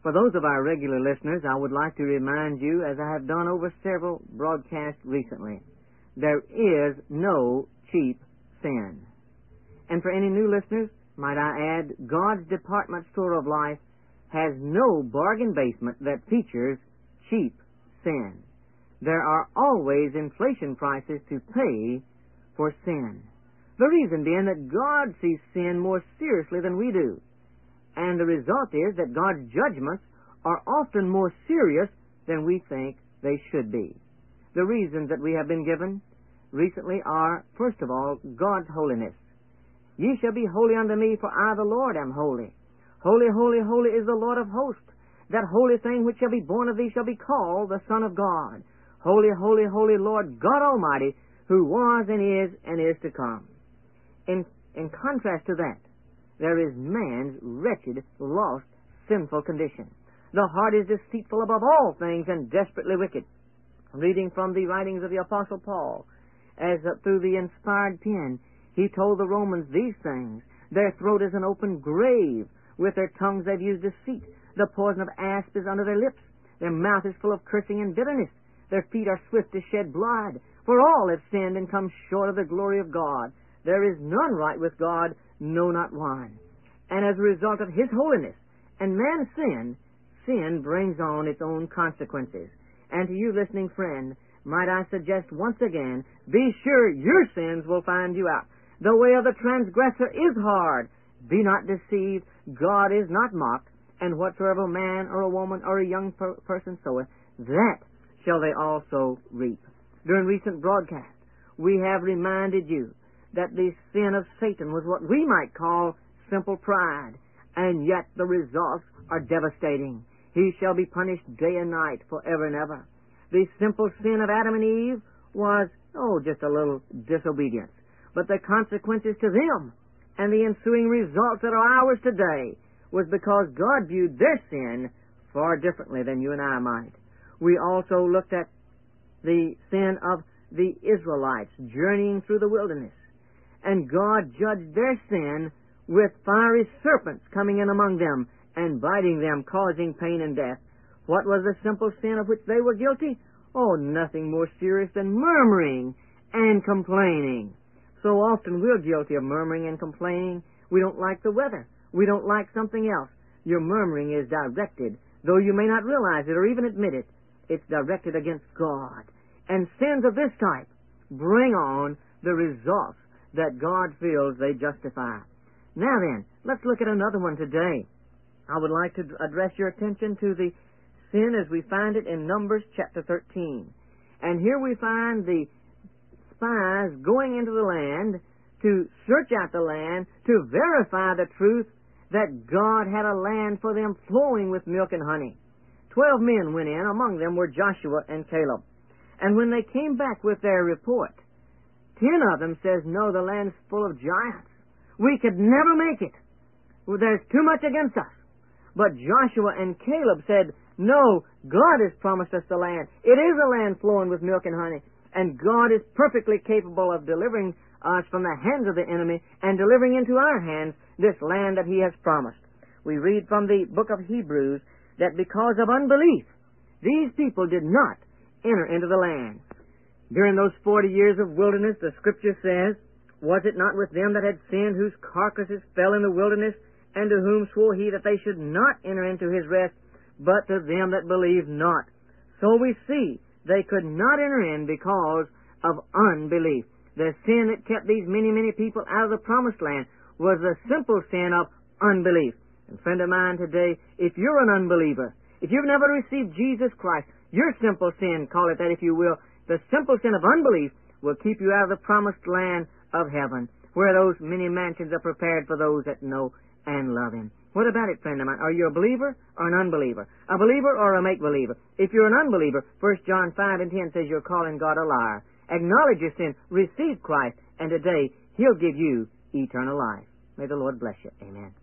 For those of our regular listeners, I would like to remind you, as I have done over several broadcasts recently, there is no cheap sin. And for any new listeners, might I add, God's department store of life has no bargain basement that features cheap sin. There are always inflation prices to pay for sin. The reason being that God sees sin more seriously than we do. And the result is that God's judgments are often more serious than we think they should be. The reasons that we have been given recently are, first of all, God's holiness. Ye shall be holy unto me, for I, the Lord, am holy. Holy, holy, holy is the Lord of hosts. That holy thing which shall be born of thee shall be called the Son of God. Holy, holy, holy Lord God Almighty, who was and is to come. In contrast to that, there is man's wretched, lost, sinful condition. The heart is deceitful above all things and desperately wicked. Reading from the writings of the Apostle Paul, as through the inspired pen, he told the Romans these things. Their throat is an open grave. With their tongues they've used deceit. The poison of asp is under their lips. Their mouth is full of cursing and bitterness. Their feet are swift to shed blood. For all have sinned and come short of the glory of God. There is none right with God, no, not one. And as a result of His holiness and man's sin, sin brings on its own consequences. And to you, listening friend, might I suggest once again, be sure your sins will find you out. The way of the transgressor is hard. Be not deceived. God is not mocked. And whatsoever man or a woman or a young person soweth, that shall they also reap. During recent broadcasts, we have reminded you that the sin of Satan was what we might call simple pride, and yet the results are devastating. He shall be punished day and night forever and ever. The simple sin of Adam and Eve was, just a little disobedience. But the consequences to them and the ensuing results that are ours today was because God viewed their sin far differently than you and I might. We also looked at the sin of the Israelites journeying through the wilderness. And God judged their sin with fiery serpents coming in among them and biting them, causing pain and death. What was the simple sin of which they were guilty? Nothing more serious than murmuring and complaining. So often we're guilty of murmuring and complaining. We don't like the weather. We don't like something else. Your murmuring is directed, though you may not realize it or even admit it, it's directed against God. And sins of this type bring on the results that God feels they justify. Now then, let's look at another one today. I would like to address your attention to the sin as we find it in Numbers chapter 13. And here we find the spies going into the land to search out the land, to verify the truth that God had a land for them flowing with milk and honey. 12 men went in. Among them were Joshua and Caleb. And when they came back with their report, 10 of them says, no, the land's full of giants. We could never make it. There's too much against us. But Joshua and Caleb said, no, God has promised us the land. It is a land flowing with milk and honey. And God is perfectly capable of delivering us from the hands of the enemy and delivering into our hands this land that He has promised. We read from the book of Hebrews that because of unbelief, these people did not enter into the land. During those 40 years of wilderness, the Scripture says, was it not with them that had sinned, whose carcasses fell in the wilderness, and to whom swore He that they should not enter into His rest, but to them that believed not? So we see they could not enter in because of unbelief. The sin that kept these many, many people out of the promised land was the simple sin of unbelief. And friend of mine today, if you're an unbeliever, if you've never received Jesus Christ, your simple sin, call it that if you will, the simple sin of unbelief will keep you out of the promised land of heaven, where those many mansions are prepared for those that know and love Him. What about it, friend of mine? Are you a believer or an unbeliever? A believer or a make-believer? If you're an unbeliever, 1 John 5:10 says you're calling God a liar. Acknowledge your sin, receive Christ, and today He'll give you eternal life. May the Lord bless you. Amen.